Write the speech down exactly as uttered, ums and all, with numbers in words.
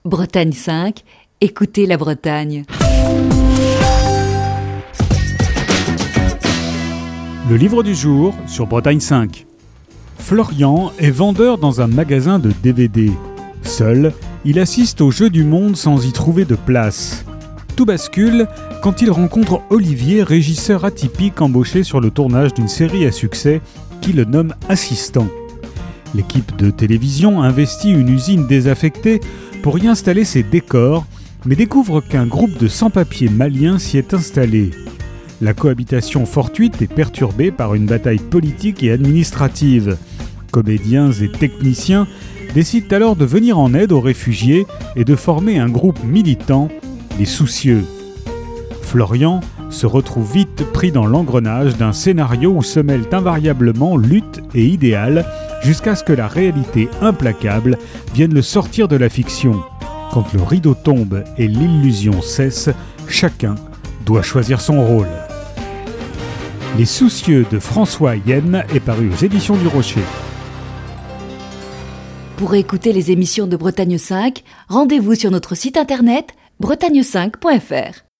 Bretagne cinq, écoutez la Bretagne. Le livre du jour sur Bretagne cinq. Florian est vendeur dans un magasin de D V D. Seul, il assiste au jeu du monde sans y trouver de place. Tout bascule quand il rencontre Olivier, régisseur atypique embauché sur le tournage d'une série à succès qui le nomme assistant. L'équipe de télévision investit une usine désaffectée pour y installer ses décors, mais découvre qu'un groupe de sans-papiers maliens s'y est installé. La cohabitation fortuite est perturbée par une bataille politique et administrative. Comédiens et techniciens décident alors de venir en aide aux réfugiés et de former un groupe militant, les Soucieux. Florian se retrouve vite pris dans l'engrenage d'un scénario où se mêlent invariablement lutte et idéal, jusqu'à ce que la réalité implacable vienne le sortir de la fiction. Quand le rideau tombe et l'illusion cesse, chacun doit choisir son rôle. Les Soucieux de François Yen est paru aux éditions du Rocher. Pour écouter les émissions de Bretagne cinq, rendez-vous sur notre site internet bretagne cinq point f r.